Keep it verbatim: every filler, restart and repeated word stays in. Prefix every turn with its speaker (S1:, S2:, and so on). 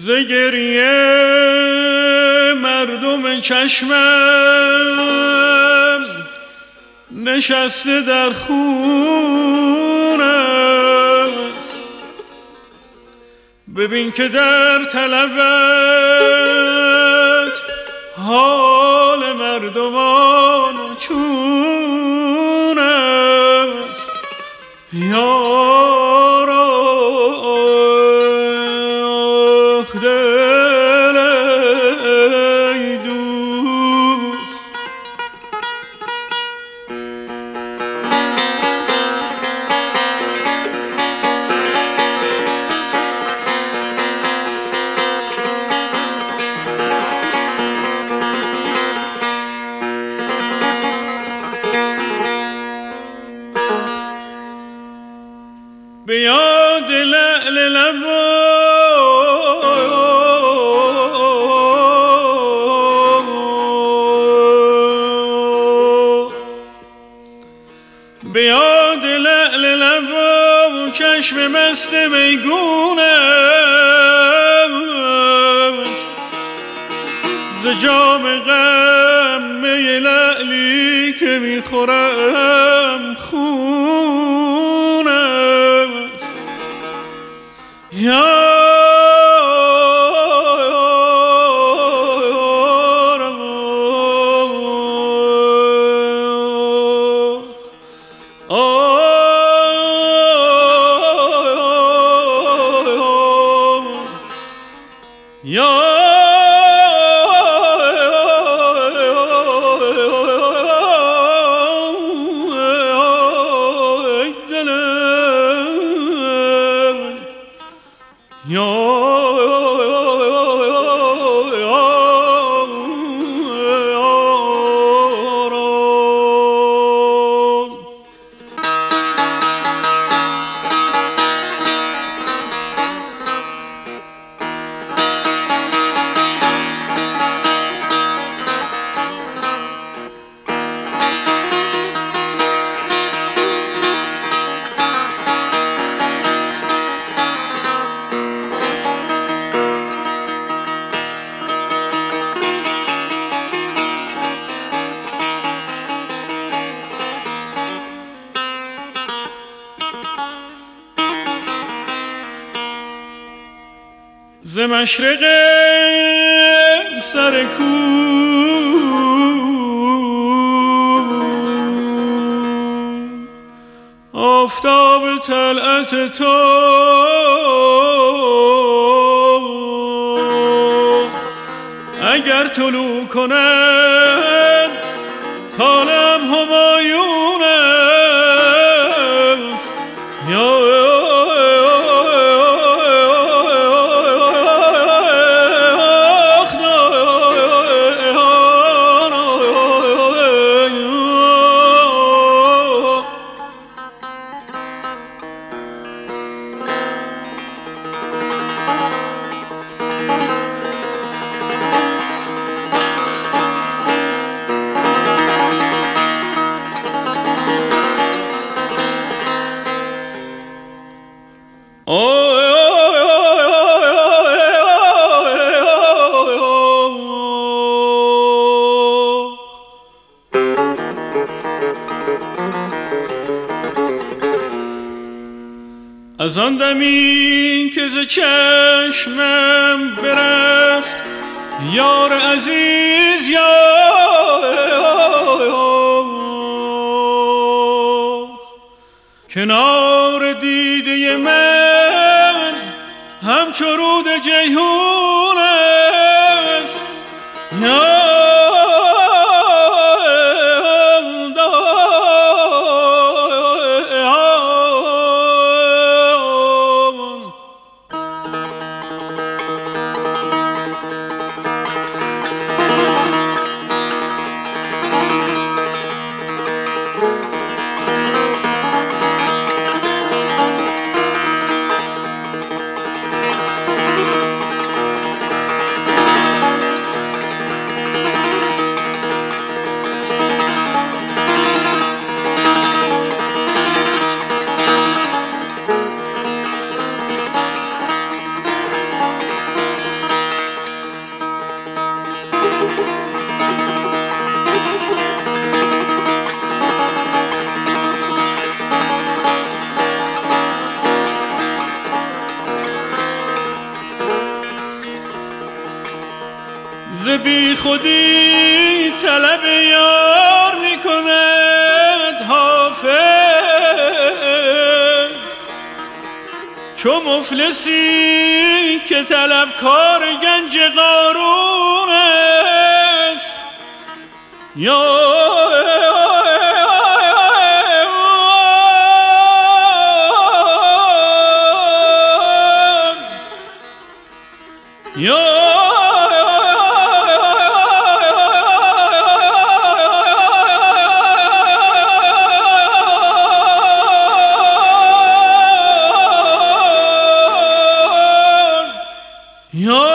S1: ز گریه مردم چشمم نشسته در خون است. ببین که در طلبت حال مردمان چون است. یارا دل ای دوست، به یاد لعل لبا به یاد لعل لبا چشم مست میگونم ز جام غم می لعلی که میخورم خون است. یا ز مشرق سر کوه آفتاب طلعت تو اگر طلوع کند طالم همایون است. یا از آن دمی که ز چشمم برفت یار عزیز یار کنار دیده من همچو رود جیحون است. یا ز بی خودی طلب یار می کند حافظ، چو مفلسی که طلبکار گنج قارون است. یا یا یا